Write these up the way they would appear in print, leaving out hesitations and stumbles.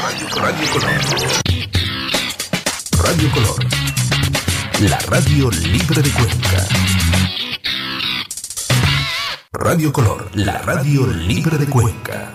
Radio Color. Radio Color. La radio libre de Cuenca. Radio Color, la radio libre de Cuenca.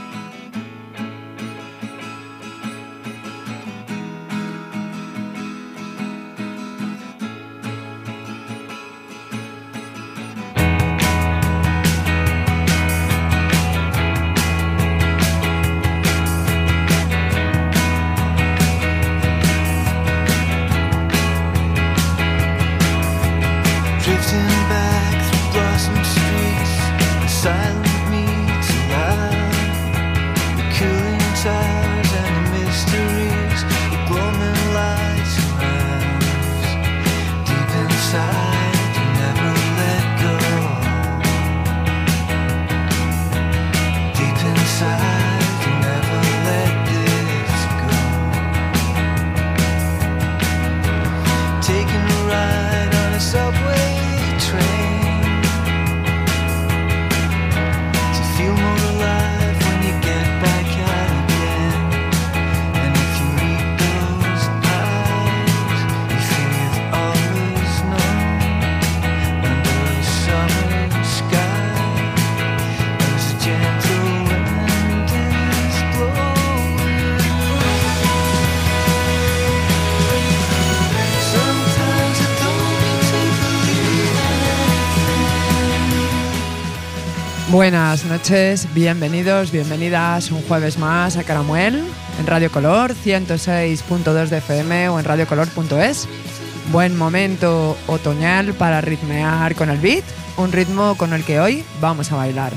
Buenas noches, bienvenidos, bienvenidas un jueves más a Caramuel en Radio Color 106.2 de FM o en radiocolor.es. Buen momento otoñal para ritmear con el beat, un ritmo con el que hoy vamos a bailar.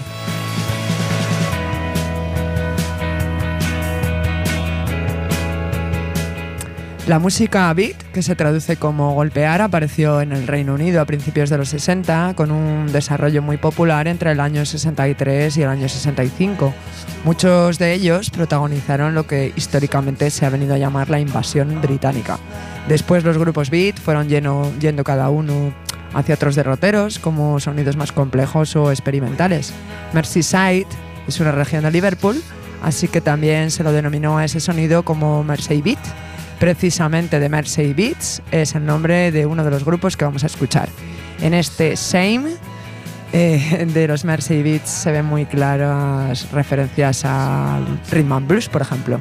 La música beat, que se traduce como golpear, apareció en el Reino Unido a principios de los 60 con un desarrollo muy popular entre el año 63 y el año 65. Muchos de ellos protagonizaron lo que históricamente se ha venido a llamar la invasión británica. Después los grupos beat fueron yendo cada uno hacia otros derroteros, como sonidos más complejos o experimentales. Merseyside es una región de Liverpool, así que también se lo denominó a ese sonido como Mersey Beat. Precisamente The Mersey Beats es el nombre de uno de los grupos que vamos a escuchar. En este Shame de los Mersey Beats se ven muy claras referencias al rhythm and blues, por ejemplo.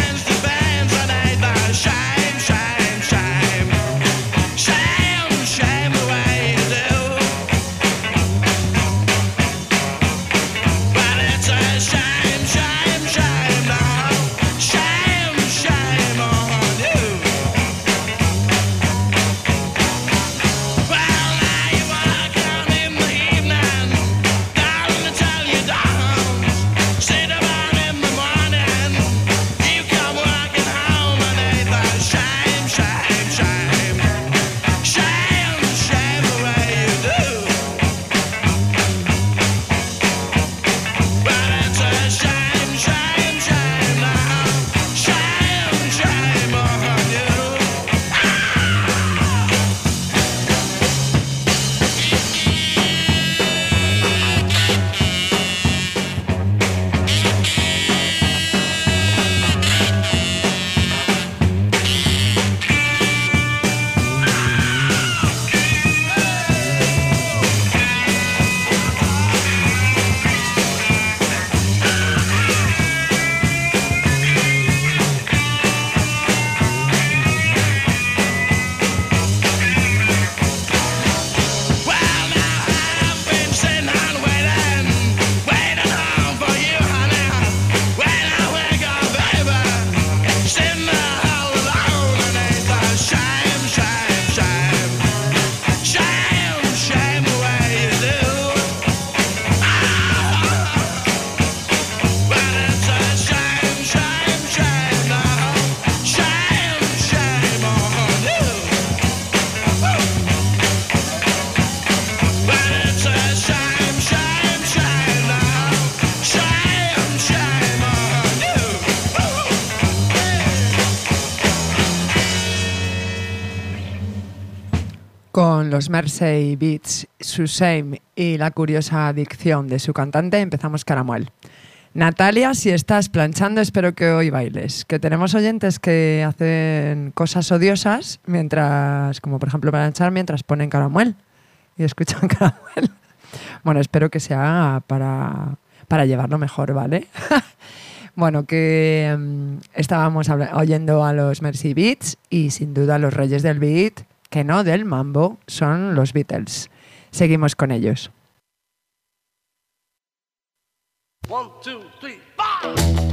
Shame, con los Mersey Beats, su Shame y la curiosa adicción de su cantante, empezamos Caramuel. Natalia, si estás planchando, espero que hoy bailes. Que tenemos oyentes que hacen cosas odiosas mientras, como por ejemplo planchar mientras ponen Caramuel y escuchan Caramuel. Bueno, espero que sea para llevarlo mejor, ¿vale? Bueno, que estábamos oyendo a los Mersey Beats y sin duda los reyes del beat, que no del mambo, son los Beatles. Seguimos con ellos. 1, 2, 3, 4.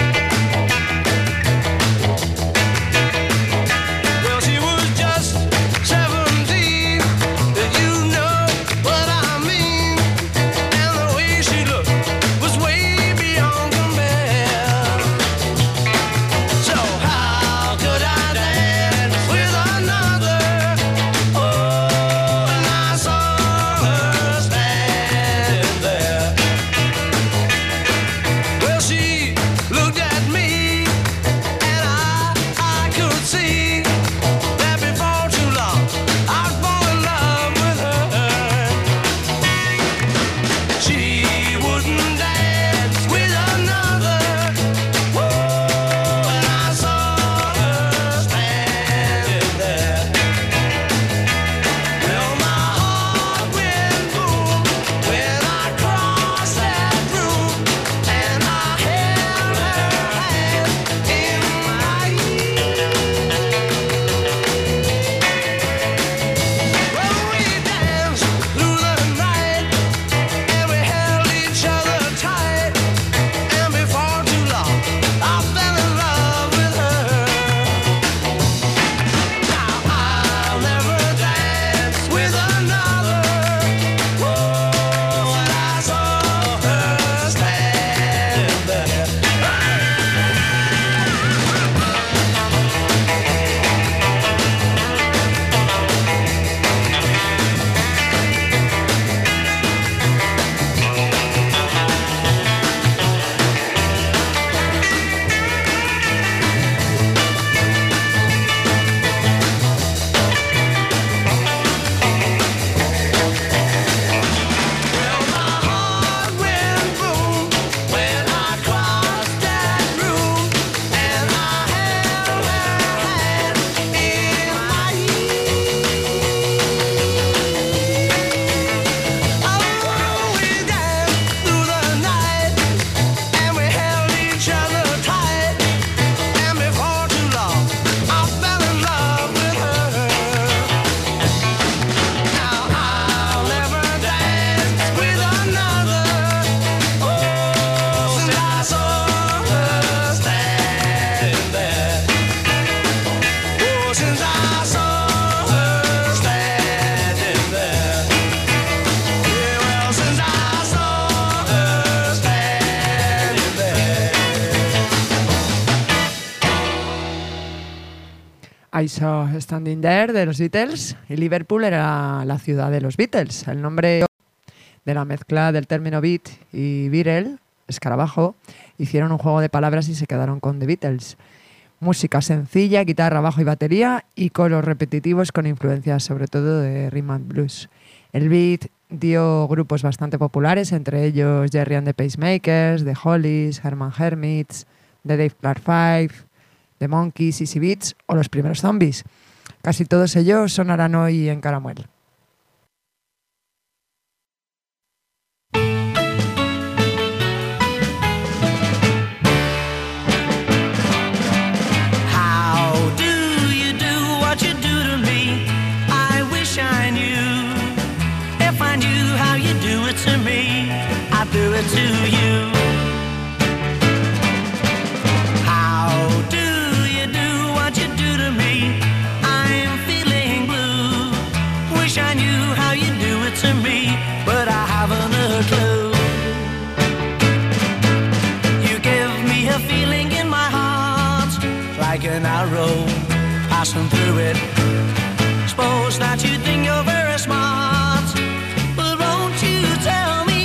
I Saw Standing There de los Beatles, y Liverpool era la ciudad de los Beatles. El nombre de la mezcla del término beat y Beatle, escarabajo, hicieron un juego de palabras y se quedaron con The Beatles. Música sencilla, guitarra, bajo y batería, y coros repetitivos con influencias sobre todo de rhythm and blues. El beat dio grupos bastante populares, entre ellos Gerry and the Pacemakers, The Hollies, Herman Hermits, The Dave Clark Five, The Monkees, Easy Beats o los primeros Zombies. Casi todos ellos sonarán hoy en Caramuel. Do it to you. How do you do what you do to me? I'm feeling blue. Wish I knew how you do it to me, but I haven't a clue. You give me a feeling in my heart, like an arrow passing through it. Suppose that you think you're very smart, but won't you tell me?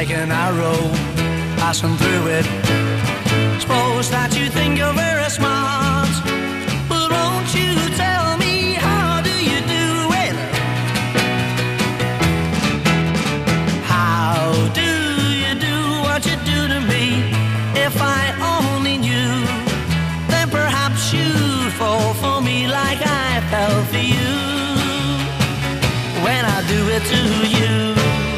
like an arrow passing through it. Suppose that you think you're very smart, but won't you tell me how do you do it? How do you do what you do to me? If I only knew, then perhaps you'd fall for me like I fell for you when I do it to you.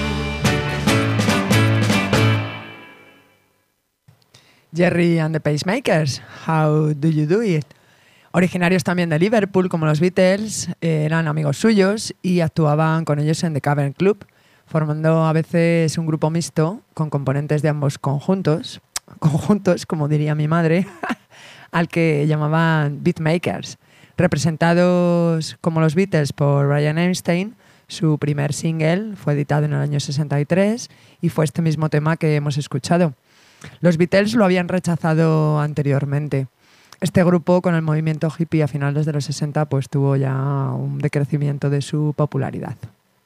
Jerry and the Pacemakers, How Do You Do It? Originarios también de Liverpool, como los Beatles, eran amigos suyos y actuaban con ellos en The Cavern Club, formando a veces un grupo mixto con componentes de ambos conjuntos, como diría mi madre, al que llamaban Beatmakers. Representados como los Beatles por Brian Epstein, su primer single fue editado en el año 63 y fue este mismo tema que hemos escuchado. Los Beatles lo habían rechazado anteriormente. Este grupo, con el movimiento hippie a finales de los 60, pues tuvo ya un decrecimiento de su popularidad.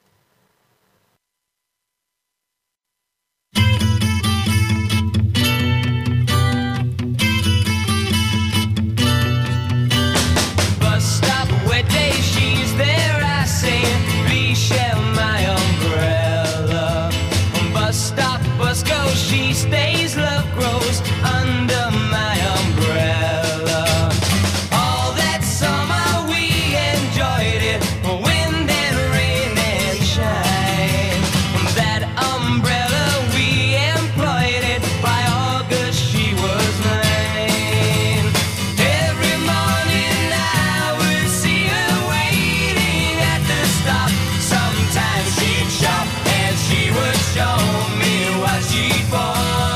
She stays, love grows under my umbrella. All that summer we enjoyed it, wind and rain and shine. That umbrella we employed it, by August she was mine. Every morning I would see her waiting at the stop. Sometimes she'd shop and she would show me what she'd bought.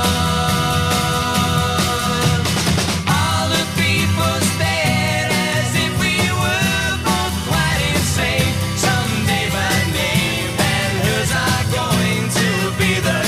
All the people stared as if we were both quite insane. Someday my name and hers are going to be the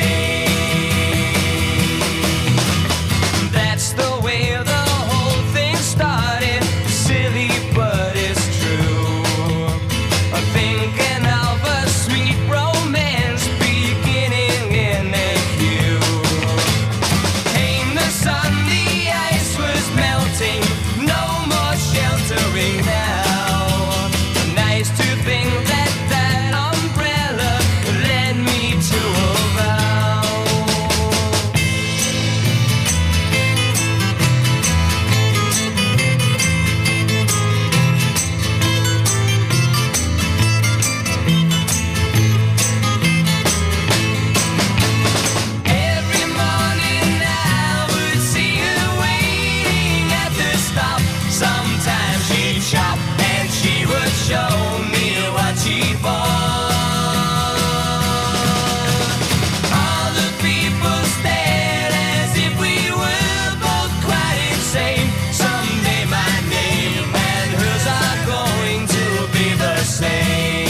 same. That's the way the whole thing started. Silly, but it's true. Thinking of a sweet romance beginning in a queue. Came the sun, the ice was melting, no more sheltering now. Nice to think that that umbrella led me to a vow. Every morning I would see her waiting at the stop. Sometimes she'd shop and she would show me what she bought. All the people stared as if we were both quite insane. Someday my name and hers are going to be the same.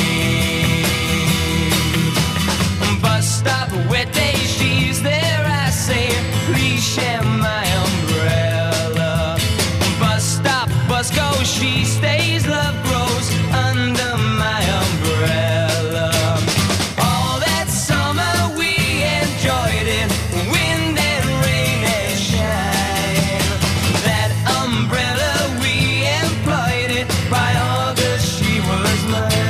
Bus stop, wet day, she's there, I say, please share my umbrella. Bus stop, bus go, she stays, love grows under my umbrella. All that summer we enjoyed it, wind and rain and shine. That umbrella we employed it, by August she was mine.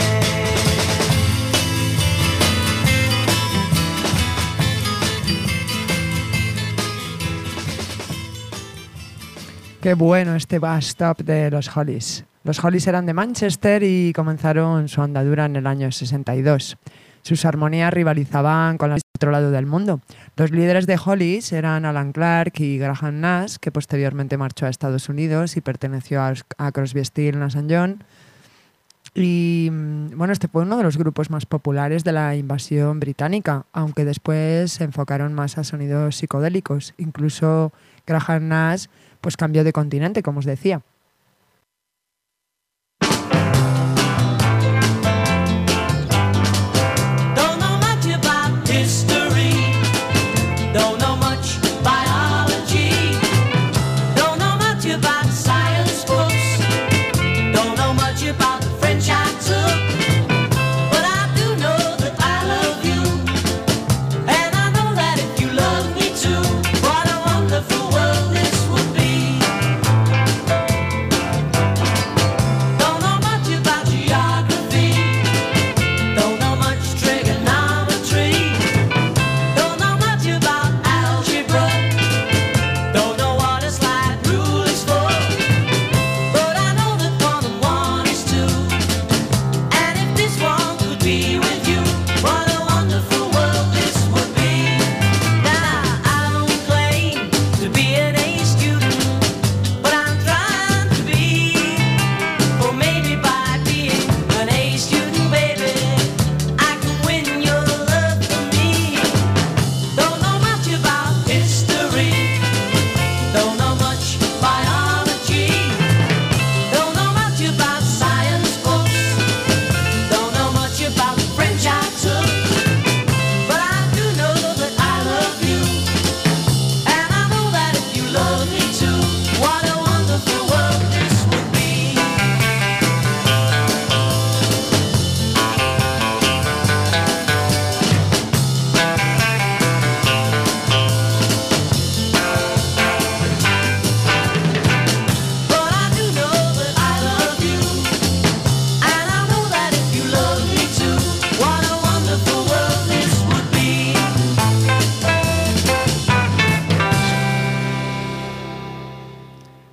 Qué bueno este Bus Stop de los Hollies. Los Hollies eran de Manchester y comenzaron su andadura en el año 62. Sus armonías rivalizaban con las del otro lado del mundo. Los líderes de Hollies eran Alan Clark y Graham Nash, que posteriormente marchó a Estados Unidos y perteneció a Crosby, Stills, Nash & Young. Y bueno, este fue uno de los grupos más populares de la invasión británica, aunque después se enfocaron más a sonidos psicodélicos. Incluso Graham Nash pues cambió de continente, como os decía. Don't know much about history, don't know much biology, don't know much about science books, don't know much about the French I took, but I do know that I love you,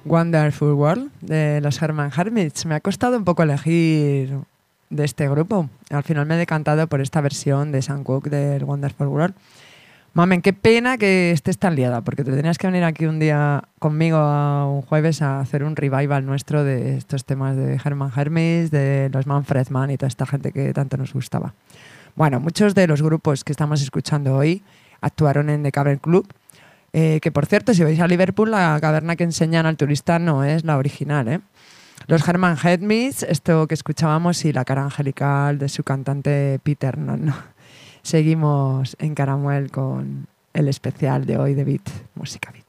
Wonderful World de los Herman Hermits. Me ha costado un poco elegir de este grupo. Al final me he decantado por esta versión de Sam Cooke del Wonderful World. Mamen, qué pena que estés tan liada, porque te tenías que venir aquí un día conmigo a un jueves a hacer un revival nuestro de estos temas de Herman Hermits, de los Manfred Mann y toda esta gente que tanto nos gustaba. Bueno, muchos de los grupos que estamos escuchando hoy actuaron en The Cavern Club, que por cierto, si vais a Liverpool, la caverna que enseñan al turista no es la original, ¿eh? Los Herman Hermits, esto que escuchábamos, y la cara angelical de su cantante Peter Nunn. Seguimos en Caramuel con el especial de hoy de Beat, música Beat.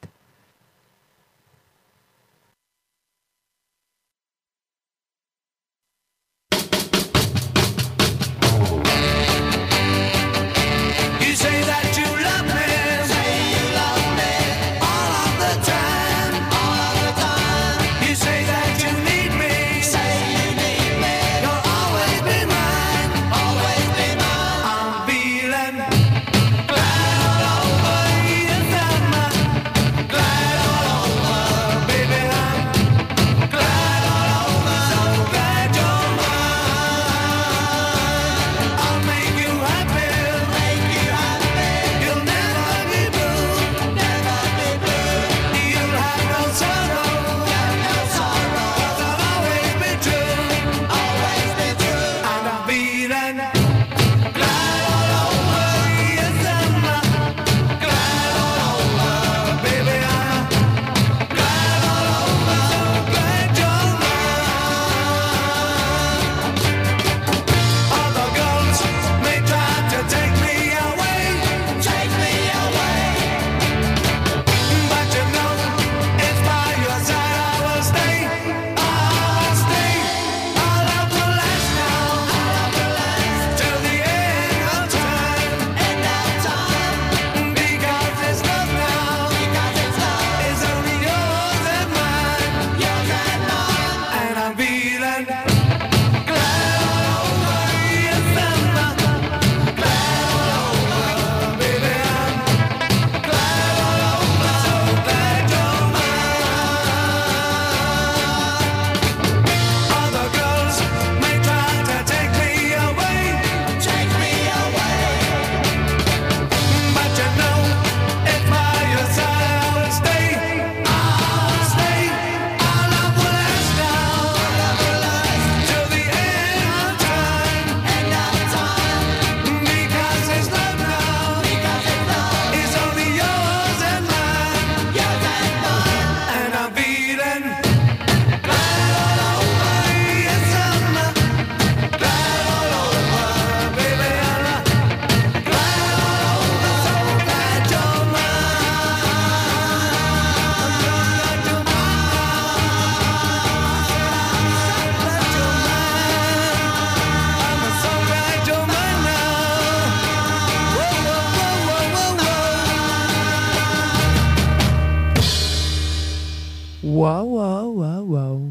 Wow.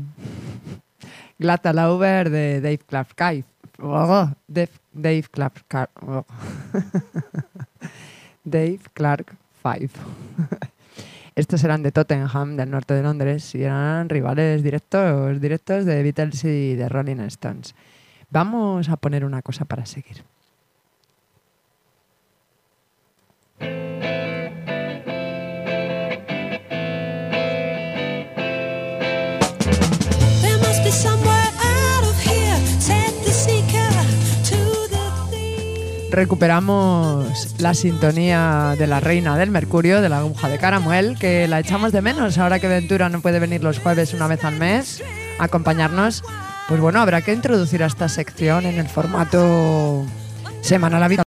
Glad Lauber de Dave Clark. Dave Clark. Dave Clark 5. Estos eran de Tottenham, del norte de Londres, y eran rivales directos de Beatles y de Rolling Stones. Vamos a poner una cosa para seguir. Recuperamos la sintonía de la Reina del Mercurio, de la aguja de Caramuel, que la echamos de menos ahora que Ventura no puede venir los jueves una vez al mes a acompañarnos. Pues bueno, habrá que introducir a esta sección en el formato semanal habitual.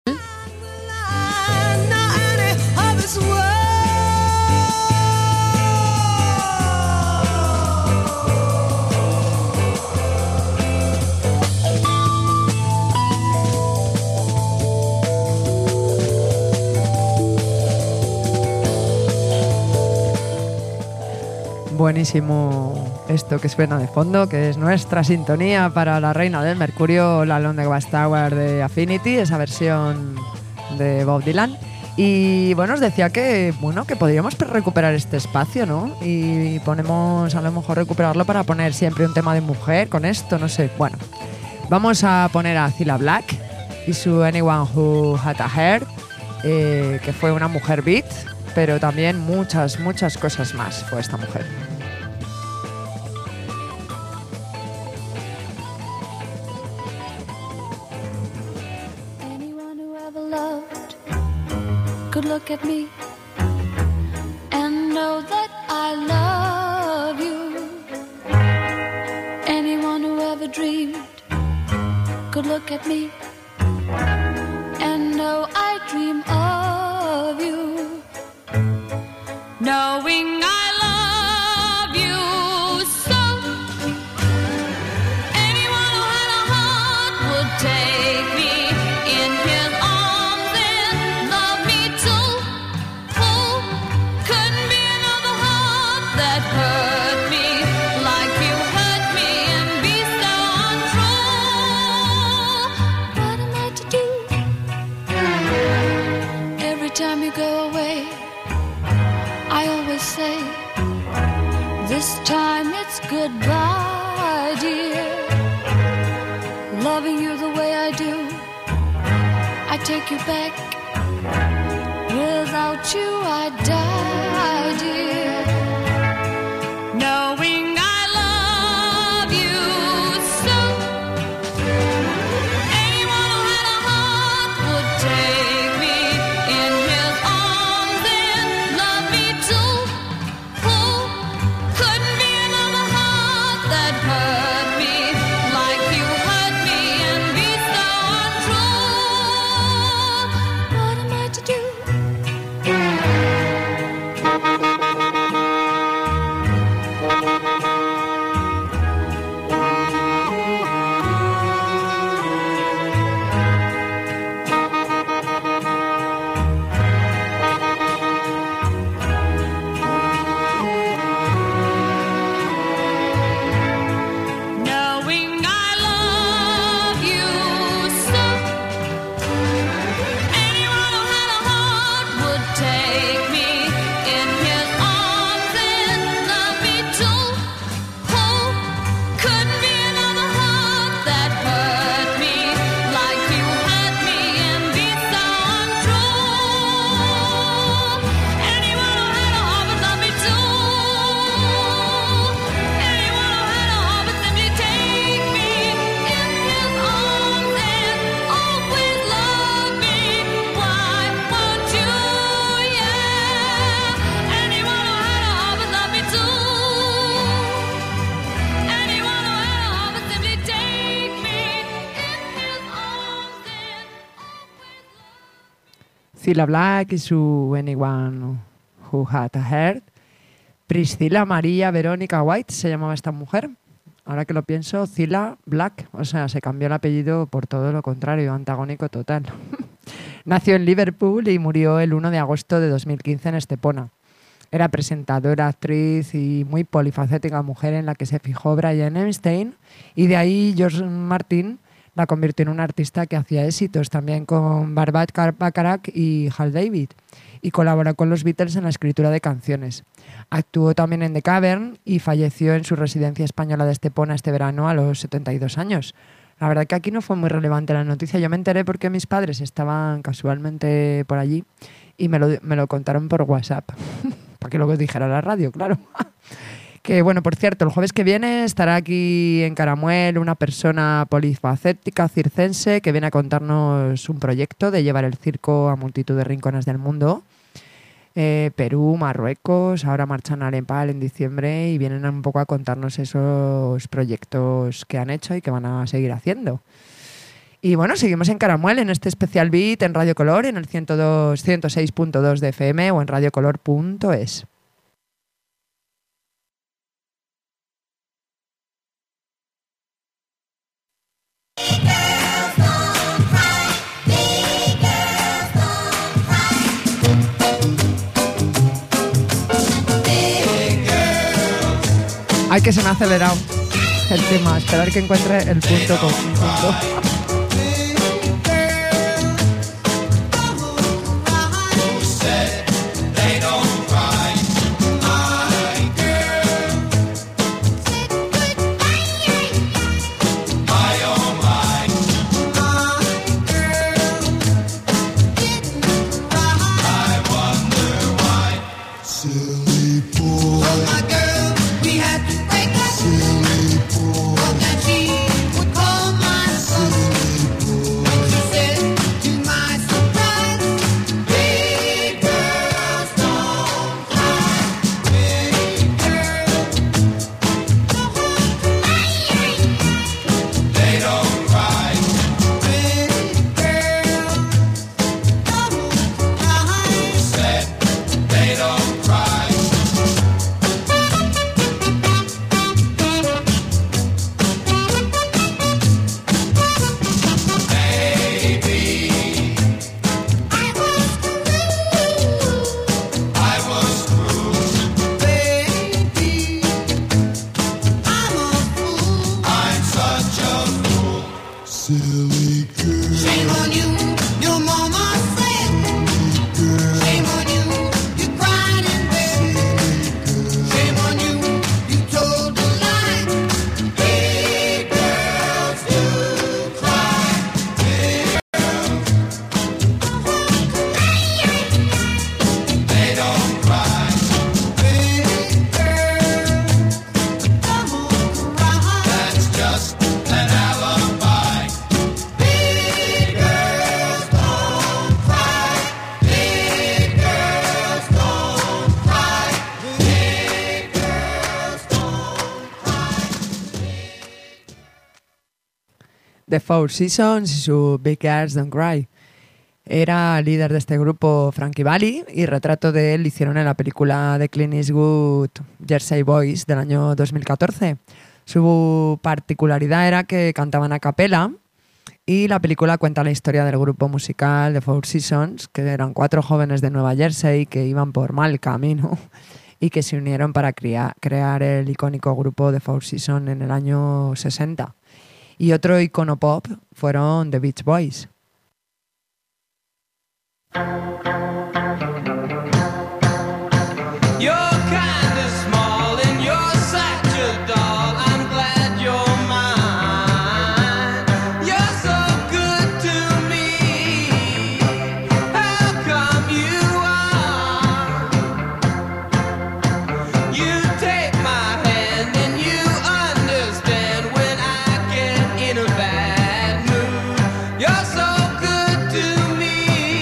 Buenísimo esto que suena de fondo, que es nuestra sintonía para la Reina del Mercurio, la London Watchtower de Affinity, esa versión de Bob Dylan. Y bueno, os decía que podríamos recuperar este espacio, ¿no? Y ponemos, a lo mejor recuperarlo para poner siempre un tema de mujer con esto, no sé. Bueno, vamos a poner a Cilla Black y su Anyone Who Had a Heart, que fue una mujer beat, pero también muchas cosas más fue esta mujer. Could look at me and know that I love you. Anyone who ever dreamed could look at me and know I dream of you. Knowing I love you so. Anyone who had a heart would take me in his arms and love me too. Oh, couldn't be another heart that hurt me like you hurt me and be so untrue. What am I to do? Every time you go away, I always say, this time it's goodbye, dear. Loving you the way I do, I take you back. Without you I die, dear. Knowing I love you so. Anyone who had a heart would take me in his arms and love me too. Oh, couldn't be another heart that hurt me like you hurt me and be so untrue. What am I to do? Knowing I love you so. Anyone who had a heart would take me in his arms and love me too. Oh, couldn't be another heart that hurt me like you hurt me and be so untrue. Anyone who had a heart would love me too. Anyone who had a heart would simply take me in his arms and always love me. Why won't you? Yeah. Anyone who had a heart would love me too. Anyone who had a heart would simply take me in his arms and always love. Cilla Black y su Anyone Who Had a Heart. Priscilla María Verónica White se llamaba esta mujer. Ahora que lo pienso, Cilla Black, o sea, se cambió el apellido por todo lo contrario, antagónico total. Nació en Liverpool y murió el 1 de agosto de 2015 en Estepona. Era presentadora, actriz y muy polifacética mujer en la que se fijó Brian Epstein, y de ahí George Martin la convirtió en una artista que hacía éxitos también con Barbara Bacharach y Hal David, y colaboró con los Beatles en la escritura de canciones. Actuó también en The Cavern y falleció en su residencia española de Estepona este verano a los 72 años. La verdad que aquí no fue muy relevante la noticia. Yo me enteré porque mis padres estaban casualmente por allí y me lo contaron por WhatsApp. Para que luego dijera la radio, claro. Que bueno, por cierto, el jueves que viene estará aquí en Caramuel una persona polifacética circense que viene a contarnos un proyecto de llevar el circo a multitud de rincones del mundo. Perú, Marruecos, ahora marchan a Nepal en diciembre y vienen un poco a contarnos esos proyectos que han hecho y que van a seguir haciendo. Y bueno, seguimos en Caramuel en este especial beat en Radio Color, en el 106.2 de FM o en radiocolor.es. Ay, que se me ha acelerado el tema. Esperar que encuentre el punto con un punto. The Four Seasons y su Big Girls Don't Cry. Era líder de este grupo Frankie Valli y retrato de él hicieron en la película de Clint Eastwood Jersey Boys del año 2014. Su particularidad era que cantaban a capela y la película cuenta la historia del grupo musical The Four Seasons, que eran 4 jóvenes de Nueva Jersey que iban por mal camino y que se unieron para crear el icónico grupo The Four Seasons en el año 60. Y otro icono pop fueron The Beach Boys. You're kinda small and you're such a doll. I'm glad you're mine. You're so good to me. How come you are? You take my hand and you understand when I get in a bad mood. You're so good to me.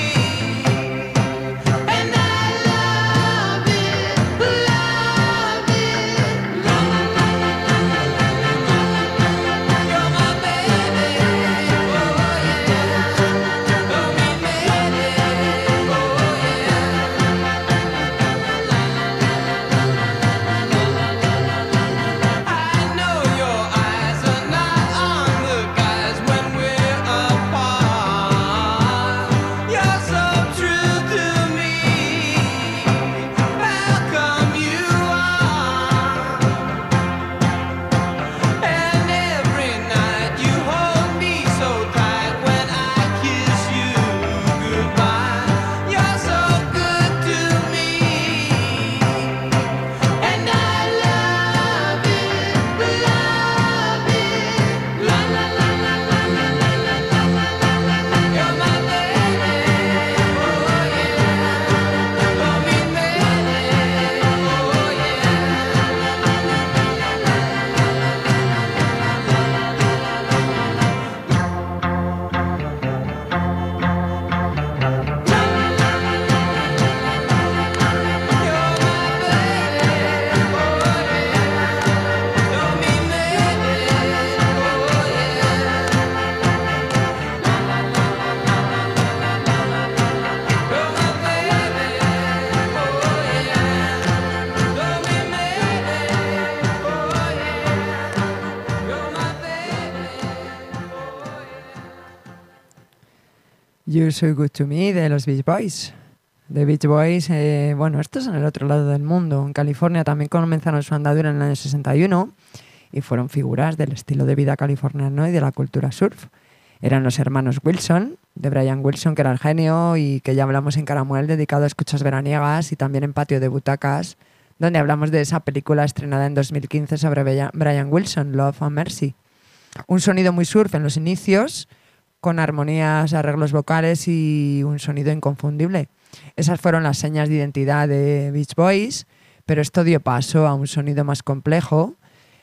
You're So Good To Me de los Beach Boys. The Beach Boys, bueno, estos en el otro lado del mundo. En California también comenzaron su andadura en el año 61 y fueron figuras del estilo de vida californiano y de la cultura surf. Eran los hermanos Wilson, de Brian Wilson, que era el genio y que ya hablamos en Caramuel, dedicado a escuchas veraniegas, y también en Patio de Butacas, donde hablamos de esa película estrenada en 2015 sobre Brian Wilson, Love and Mercy. Un sonido muy surf en los inicios, con armonías, arreglos vocales y un sonido inconfundible. Esas fueron las señas de identidad de Beach Boys, pero esto dio paso a un sonido más complejo,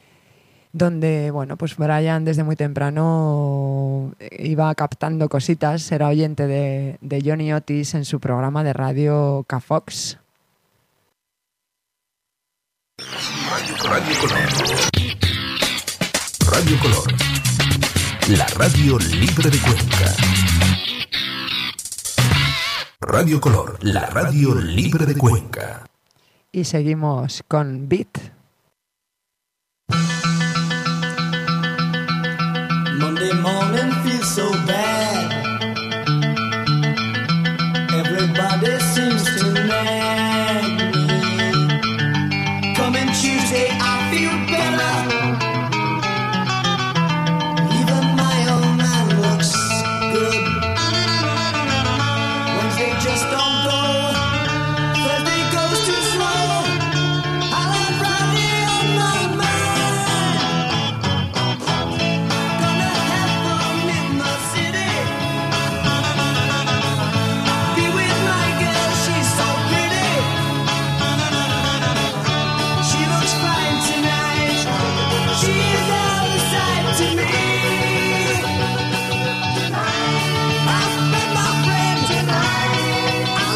donde, bueno, pues Brian desde muy temprano iba captando cositas, era oyente de Johnny Otis en su programa de radio K-Fox. Radio Color. Radio Color. La radio libre de Cuenca. Radio Color, la radio libre de Cuenca. Y seguimos con Beat. Monday morning feels so bad. Everybody seems to nag me. Coming Tuesday, I feel better. Even my own man looks good. Wednesday just don't go. Thursday goes too slow. I'll have Friday on my mind. Gonna have fun in the city. Be with my girl, she's so pretty. She looks fine tonight. She is out of sight to me. I've met my friend tonight.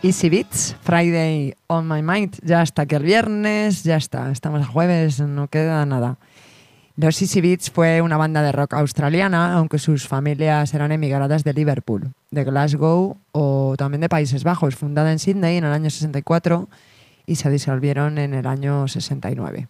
Easy Beats, Friday on My Mind. Ya hasta que el viernes, ya está. Estamos a jueves, no queda nada. Los Easy Beats fue una banda de rock australiana, aunque sus familias eran emigradas de Liverpool, de Glasgow o también de Países Bajos, fundada en Sydney en el año 64 y se disolvieron en el año 69.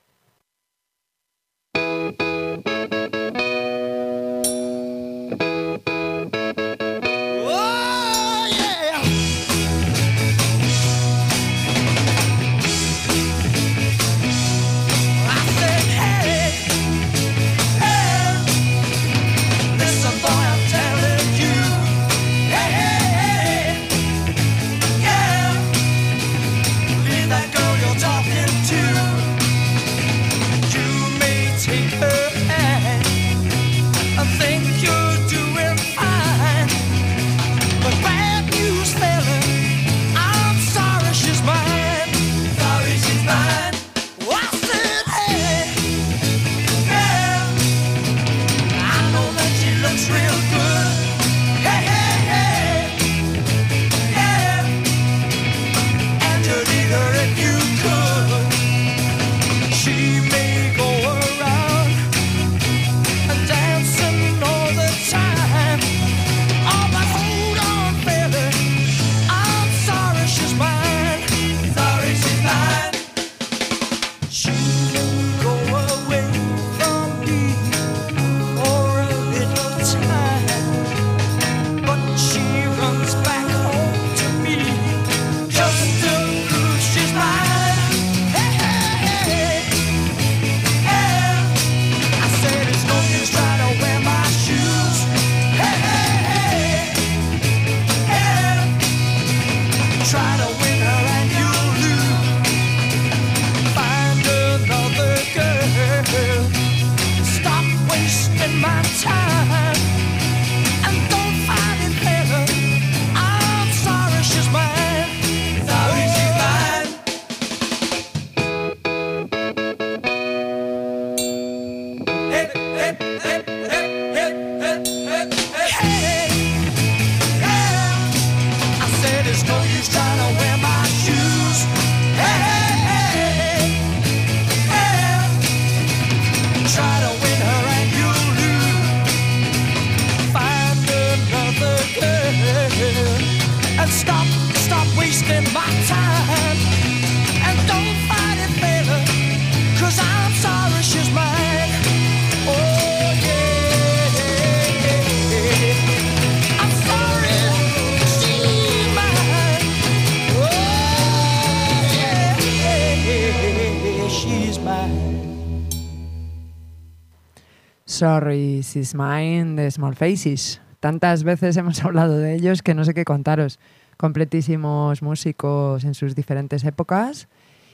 Sorry, She's Mine de Small Faces. Tantas veces hemos hablado de ellos que no sé qué contaros. Completísimos músicos en sus diferentes épocas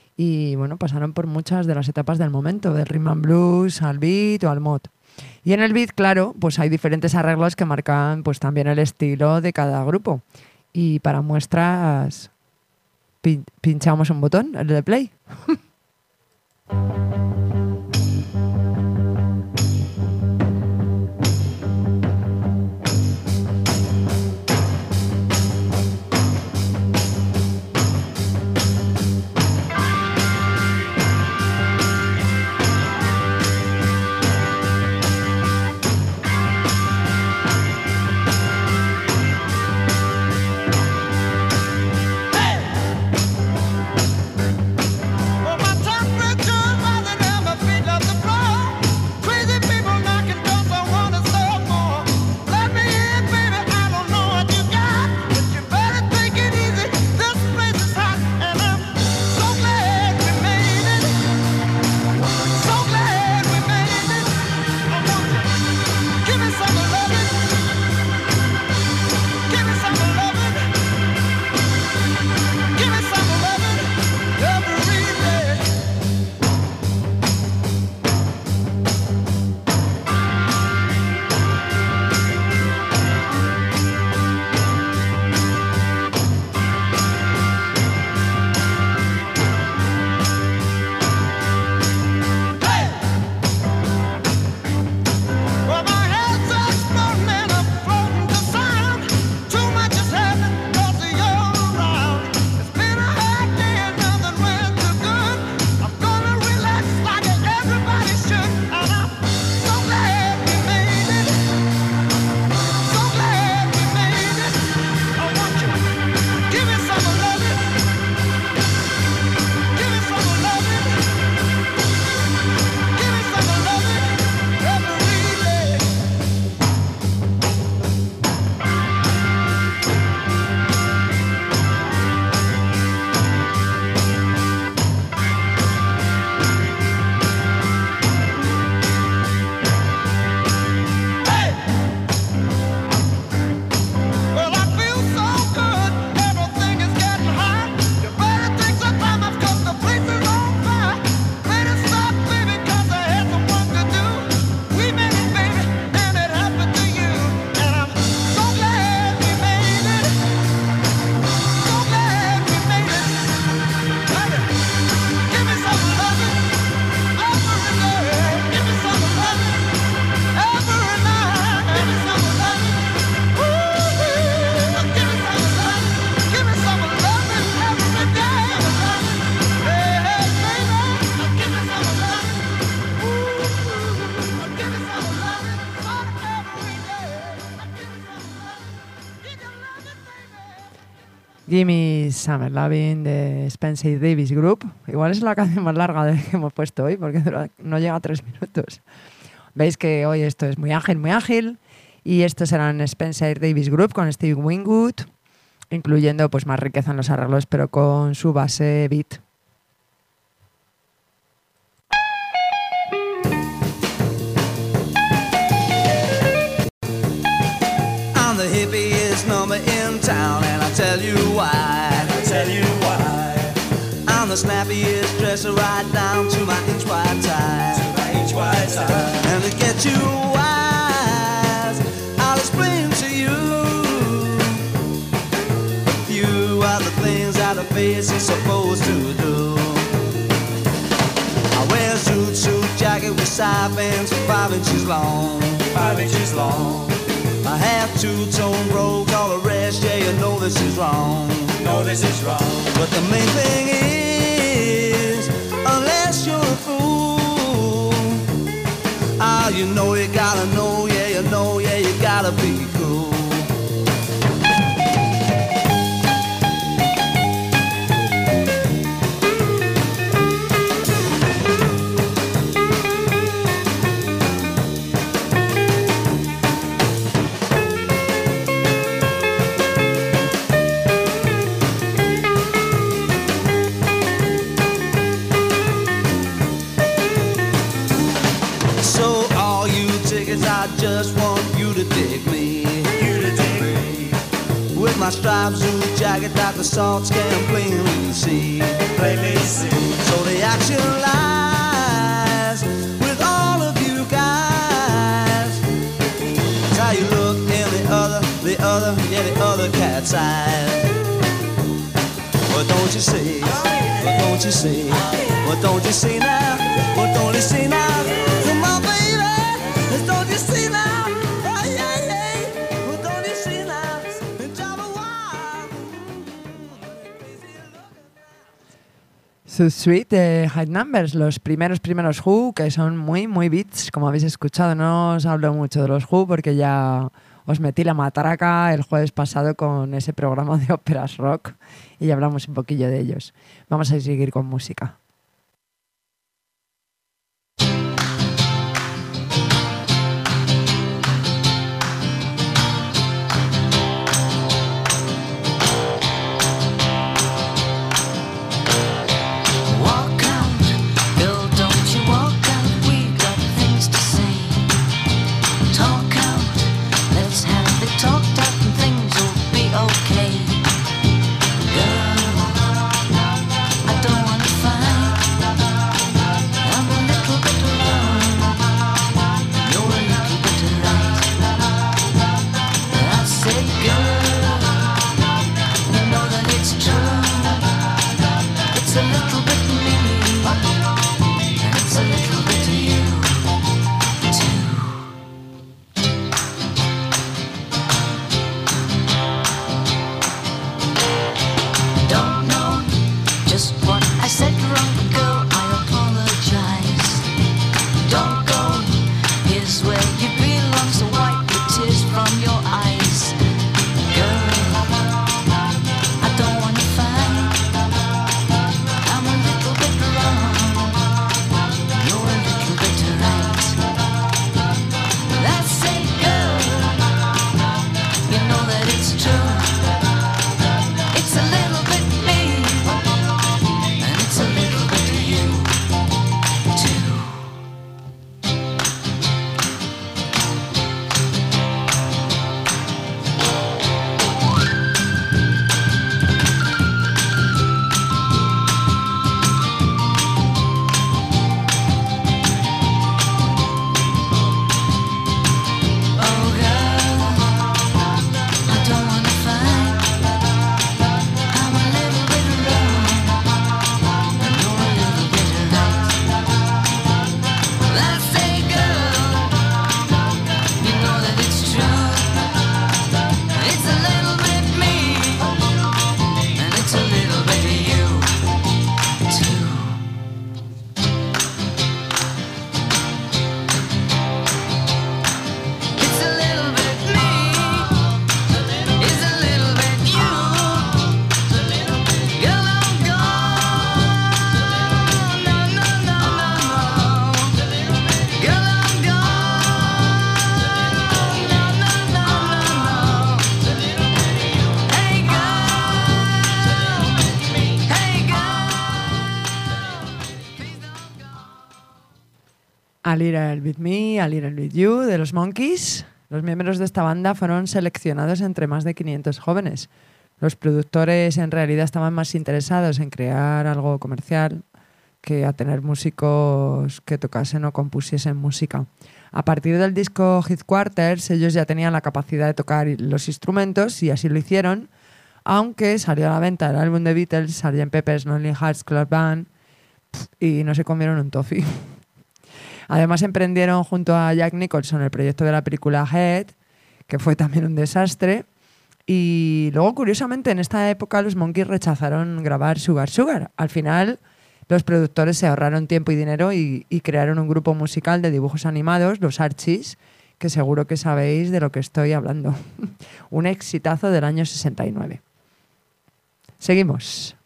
y bueno, pasaron por muchas de las etapas del momento, del rhythm and blues al beat o al mod. Y en el beat, claro, pues hay diferentes arreglos que marcan pues también el estilo de cada grupo. Y para muestras pinchamos un botón, el de play. Oh, my Gimme Summer Lovin' de Spencer Davis Group. Igual es la canción más larga que hemos puesto hoy porque no llega a 3 minutos. Veis que hoy esto es muy ágil, muy ágil. Y estos eran Spencer Davis Group con Steve Winwood, incluyendo pues más riqueza en los arreglos, pero con su base beat. I'm the hippiest number in town, and I'll tell you why. I'm the snappiest dresser right down to my inch wide tie. And to get you wise, I'll explain to you a few of the things that a face is supposed to do. I wear a suit jacket with side bands 5 inches long. I have two-tone brogues, all the rest, yeah, you know this is wrong. But the main thing is, unless you're a fool, you know you gotta know, yeah, you know, yeah, you gotta be cool. I just want you to dig me. With my striped suit jacket that the salts can plainly see. So the action lies with all of you guys. It's how you look in the other cat's eyes. What don't you see? What don't you see? What don't you see now? What don't you see now? Come on, baby. Don't you see now? Oh, yeah, yeah. Well, don't you see now? It's all the while. Su suite de High Numbers, los primeros Who, que son muy beats, como habéis escuchado. No os hablo mucho de los Who porque ya os metí la matraca el jueves pasado con ese programa de óperas rock y ya hablamos un poquillo de ellos. Vamos a seguir con música. Fine. A Little Bit Me, A Little Bit You de los Monkees. Los miembros de esta banda fueron seleccionados entre más de 500 jóvenes. Los productores en realidad estaban más interesados en crear algo comercial que a tener músicos que tocasen o compusiesen música. A partir del disco Headquarters, ellos ya tenían la capacidad de tocar los instrumentos y así lo hicieron, aunque salió a la venta el álbum de Beatles, Sgt. Pepper's Lonely Hearts Club Band, y no se comieron un toffee. Además emprendieron junto a Jack Nicholson el proyecto de la película Head, que fue también un desastre. Y luego, curiosamente, en esta época los Monkees rechazaron grabar Sugar Sugar. Al final, los productores se ahorraron tiempo y dinero y crearon un grupo musical de dibujos animados, los Archies, que seguro que sabéis de lo que estoy hablando. Un exitazo del año 69. Seguimos.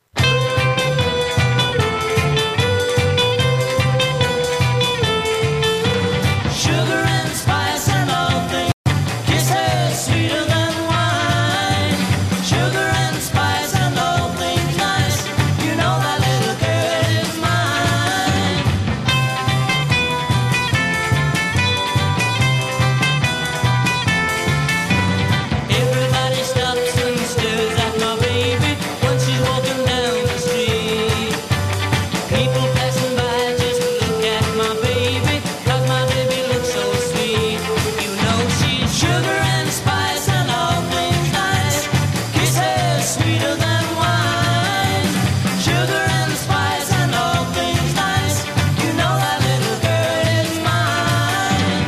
Sugar and spice and all things, kisses sweeter than wine. Sugar and spice and all things nice, you know that little girl is mine. Everybody stops and stares at my baby when she's walking down the street. People passing by just look at my baby, 'cause my baby looks so sweet. You know she's sugar and spice and all things nice, kisses sweeter than wine. Sugar and spice and all things nice, you know that little girl is mine.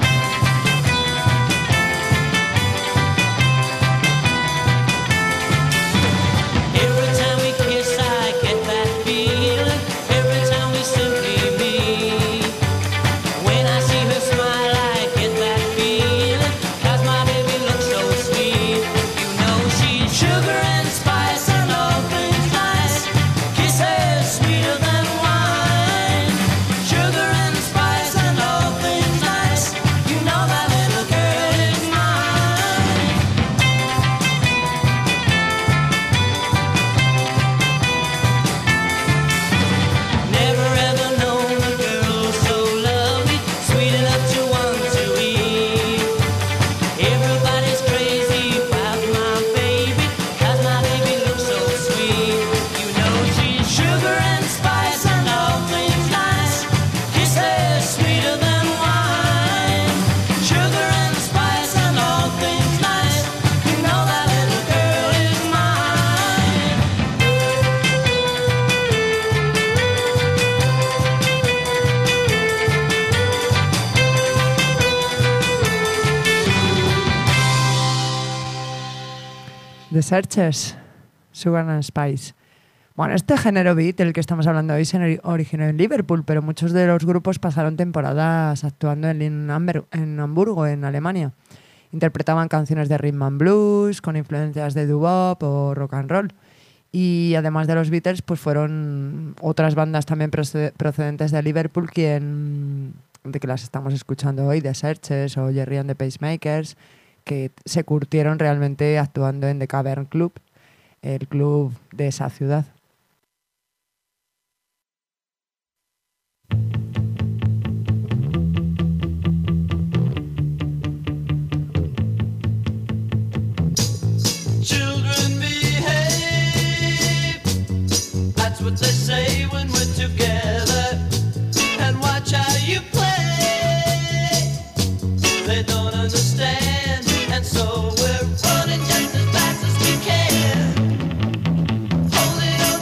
Every time we kiss I get that feeling, every time we simply meet. When I see her smile I get that feeling, 'cause my baby looks so sweet. You know she's sugar and spice and all things nice, kisses sweeter than wine. Sugar and spice and all things nice, you know that little girl is mine. Never ever known a girl so lovely, sweet enough to want to eat. Everybody's crazy about my baby, 'cause my baby looks so sweet. You know she's sugar and spice and all things nice, kisses sweeter than wine. Sugar and spice and all things nice, you know that little girl is mine. The Searchers, Sugar and Spice. Bueno, este género beat, del que estamos hablando hoy, se originó en Liverpool, pero muchos de los grupos pasaron temporadas actuando en Hamburgo, en Alemania. Interpretaban canciones de rhythm and blues, con influencias de doo-wop o rock and roll. Y además de los Beatles, pues fueron otras bandas también procedentes de Liverpool de que las estamos escuchando hoy, The Searchers o Gerry and the Pacemakers, que se curtieron realmente actuando en The Cavern Club, el club de esa ciudad. Children behave, that's what they say when we're together. And watch how you play, they don't understand. And so we're running just as fast as we can. Hold it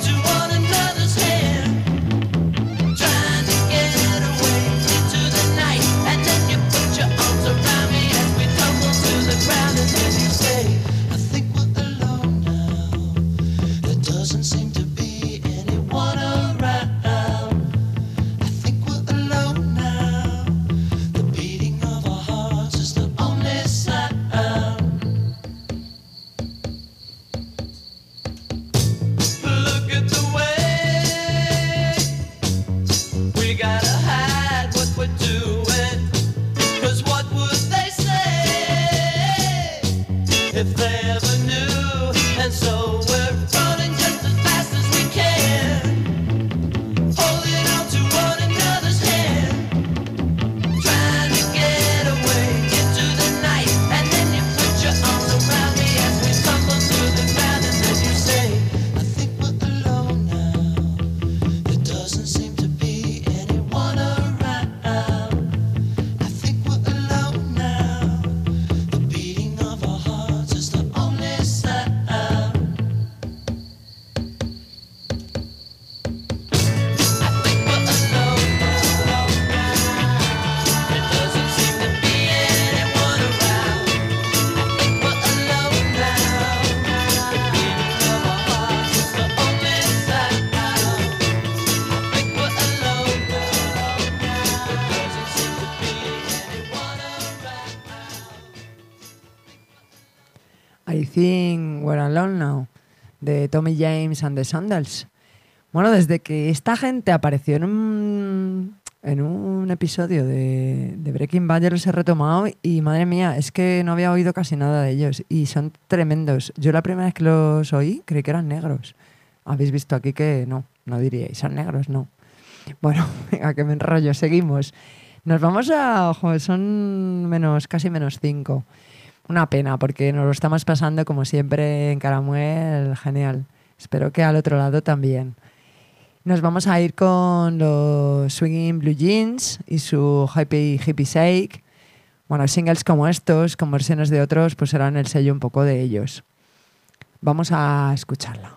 I Think We're Alone Now, de Tommy James and the Sandals. Bueno, desde que esta gente apareció en un episodio de Breaking Bad, yo los he retomado y madre mía, es que no había oído casi nada de ellos y son tremendos. Yo la primera vez que los oí creí que eran negros. Habéis visto aquí que no diríais, son negros, no. Bueno, venga, que me enrollo, seguimos. Nos vamos a... Ojo, son casi menos 5. Una pena, porque nos lo estamos pasando como siempre en Caramuel, genial. Espero que al otro lado también. Nos vamos a ir con los Swinging Blue Jeans y su Hippie Shake. Bueno, singles como estos, con versiones de otros, pues serán el sello un poco de ellos. Vamos a escucharla.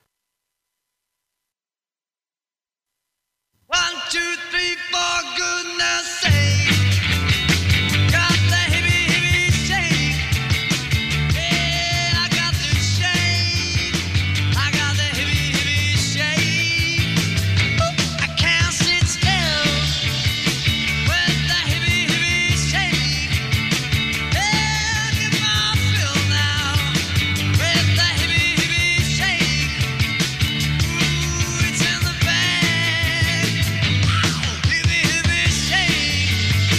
1, 2, 3, 4, goodness sake. Got the hippie shake. Yeah, I got the shake. I got the hippie shake. I can't sit still with the hippie shake. Yeah, give my fill now with the hippie shake. Ooh, it's in the bag. Hippie shake.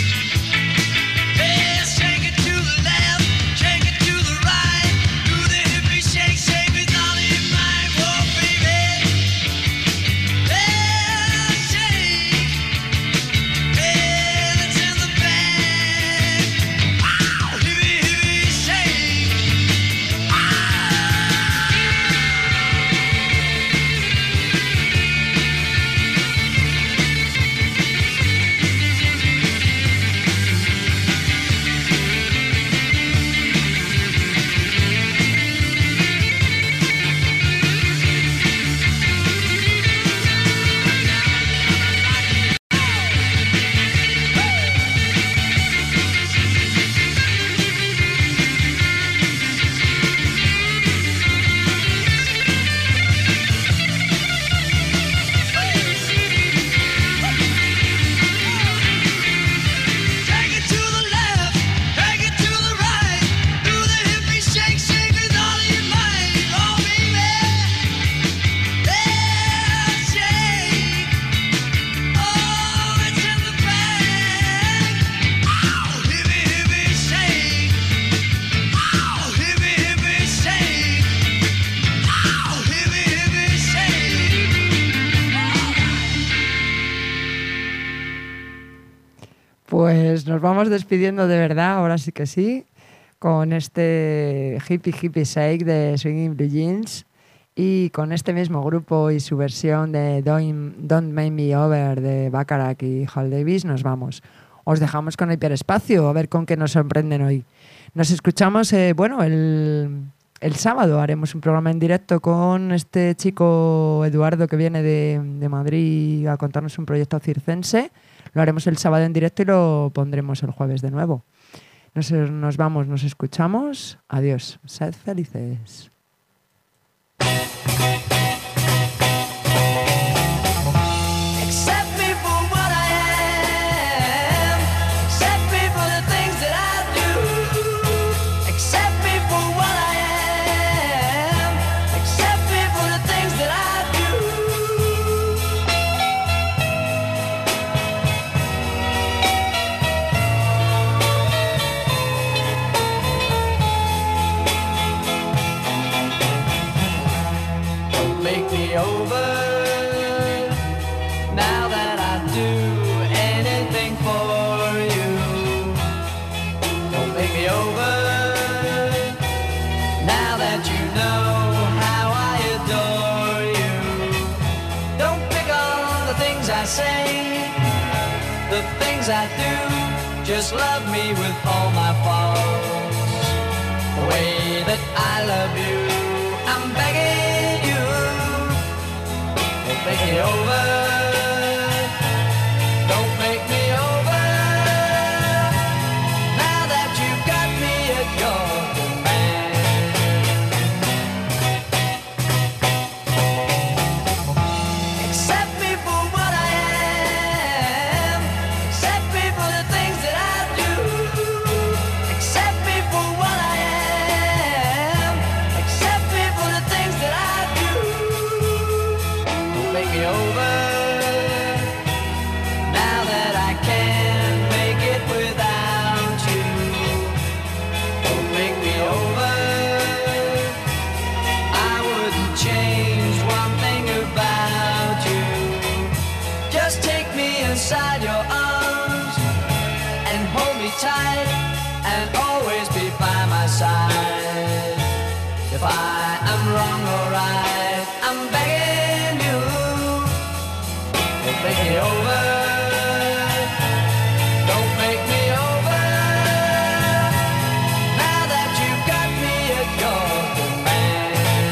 Yeah, shake it to the left, shake it to the right. Do the hippie shake, shake with all your might. Whoa, baby. Yeah, shake. Yeah, it's in the bag. Hippie shake. Take it to the left, take it to the right. Do the hippie shake, shake with all your might. Oh, baby. Yeah, shake. Oh, it's in the bag. Hippie shake. Hippie shake. Hippie shake. Pues nos vamos despidiendo de verdad, ahora sí que sí, con este Hippie Shake de Swinging Blue Jeans y con este mismo grupo y su versión de Don't Make Me Over de Bacharach y Hal Davis nos vamos. Os dejamos con Hiperespacio, a ver con qué nos sorprenden hoy. Nos escuchamos, el sábado haremos un programa en directo con este chico Eduardo que viene de Madrid a contarnos un proyecto circense. Lo haremos el sábado en directo y lo pondremos el jueves de nuevo. Nos vamos, nos escuchamos. Adiós. Sed felices. Accept me for what I am. Accept me for the things that I do. Accept me for what I am. Accept me for the things that I do. Don't make me over now that I do anything for you. Don't make me over now that you know how I adore you. Don't pick on the things I say, the things I do. Just love me with all my faults, the way that I love you. I'm begging you, don't make me over. Don't make me over now that you've got me at your command. Accept me for what I am. Accept me for the things that I do. Accept me for what I am. Just take me inside your arms and hold me tight and always be by my side. If I am wrong or right, I'm begging you, don't make me over, don't make me over. Now that you've got me at your command.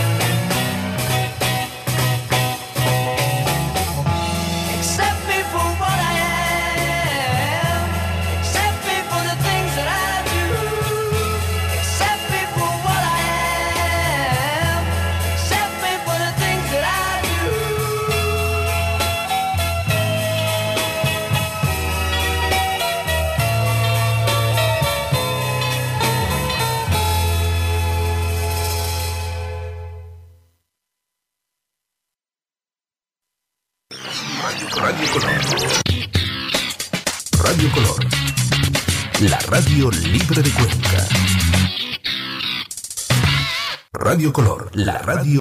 Accept me for what I am, accept me for the things that I do, accept me for what I am, accept me for the things that I do. Radio Color. Radio Color. La radio libre de Cuenca. Radio Color, la radio